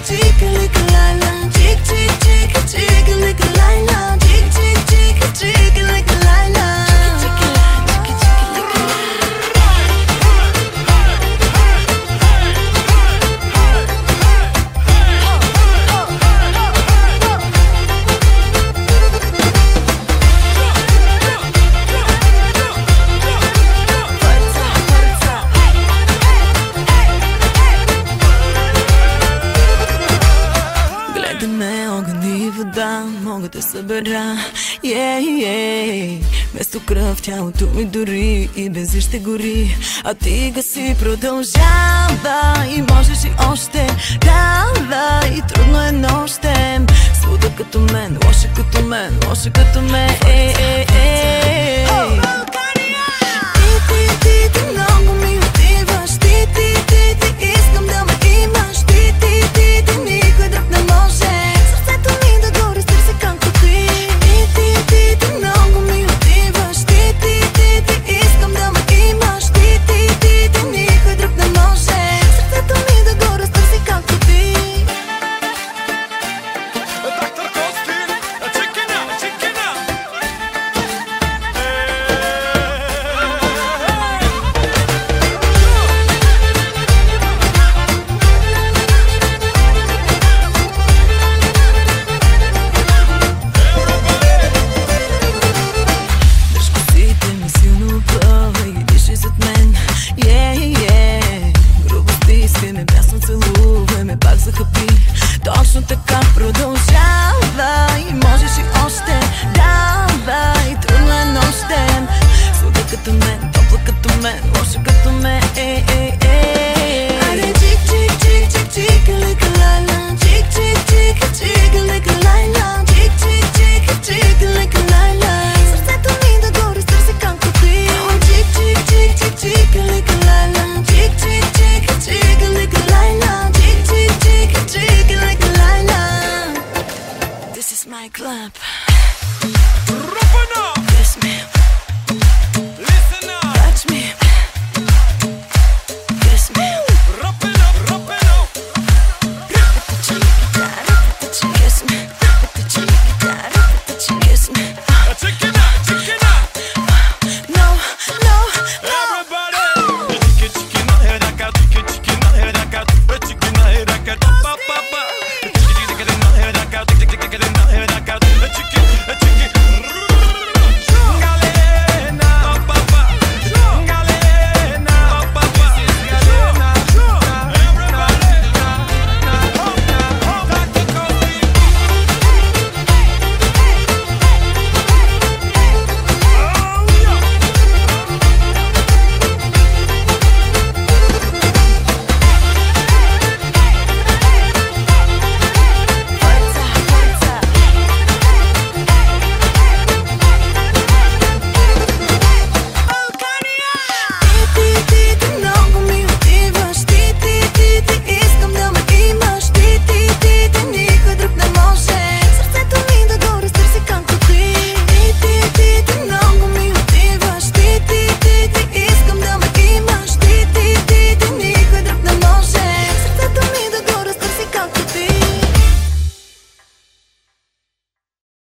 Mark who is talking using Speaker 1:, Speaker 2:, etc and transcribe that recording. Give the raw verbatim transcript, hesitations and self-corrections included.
Speaker 1: Мога да събера, yeah, yeah. Вместо кръв тялото ми дори и бензин ще гори, а ти гаси, продължава и можеш и още. Давай, трудно е нощем, слуда като мен, лоша като мен, лоша като мен, ей, ей, ей. Ти, ти, ти, ти много ми отиваш, ти, ти, ти, ти искам да ме имаш, ти, ти, ти, ти никой друг не може. Сърцето ми да горе, стърси както ти. Ти, ти, ти, ти много ми отиваш, ти, ти, ти, ти искам да ме имаш, ти, ти, ти, ти никой друг не може. Сърцето ми да горе, стърси както ти.
Speaker 2: Доктор Костин, чекина, чекина.
Speaker 1: Точно така продължава и можеш и още. Давай, трудно е нощем, слуда като мен, топла като мен, лоша като мен, ей, ей, ей. Айде чик, чик, чик, чик, чика-лика лайла, чик, чик, чика, чика-лика лайла, чик, чик, чика, чика-лика лайла. Сърцето ми да горе, стърси както ти. Чик, чик, чик, чик, чика-лика лайла, чик, чик, чика, чика-лика лайла, чик, чик, чика, чика-лика. This is my club.